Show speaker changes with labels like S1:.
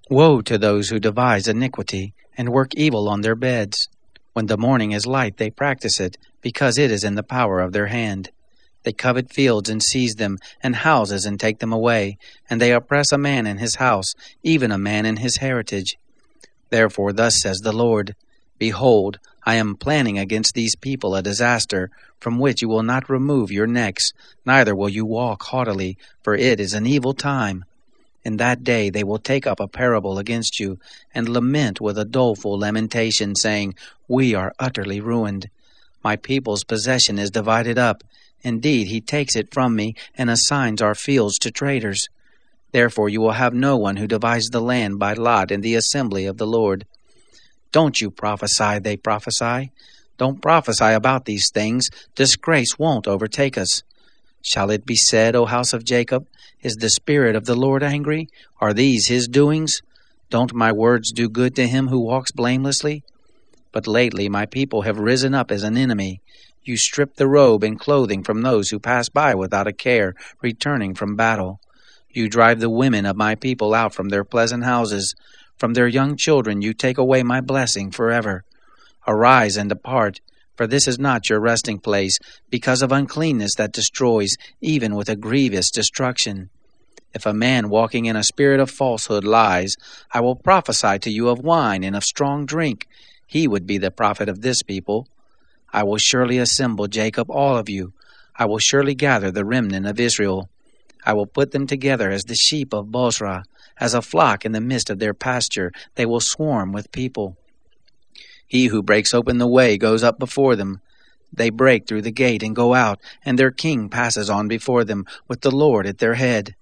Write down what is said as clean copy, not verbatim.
S1: Woe to those who devise iniquity, and work evil on their beds. When the morning is light they practice it, because it is in the power of their hand. They covet fields and seize them, and houses and take them away, and they oppress a man in his house, even a man in his heritage. Therefore thus says the Lord, Behold, I am planning against these people a disaster, from which you will not remove your necks, neither will you walk haughtily, for it is an evil time. In that day they will take up a parable against you, and lament with a doleful lamentation, saying, We are utterly ruined. My people's possession is divided up. Indeed, he takes it from me, and assigns our fields to traders. Therefore you will have no one who divides the land by lot in the assembly of the Lord. Don't you prophesy, they prophesy. Don't prophesy about these things. Disgrace won't overtake us. Shall it be said, O house of Jacob, Is the Spirit of the Lord angry? Are these his doings? Don't my words do good to him who walks blamelessly? But lately my people have risen up as an enemy. You strip the robe and clothing from those who pass by without a care, returning from battle. You drive the women of my people out from their pleasant houses. From their young children you take away my blessing forever. Arise and depart, for this is not your resting place, because of uncleanness that destroys, even with a grievous destruction. If a man walking in a spirit of falsehood lies, I will prophesy to you of wine and of strong drink. He would be the prophet of this people. I will surely assemble Jacob, all of you. I will surely gather the remnant of Israel. I will put them together as the sheep of Bozrah, as a flock in the midst of their pasture. They will swarm with people. He who breaks open the way goes up before them. They break through the gate and go out, and their king passes on before them, with the Lord at their head.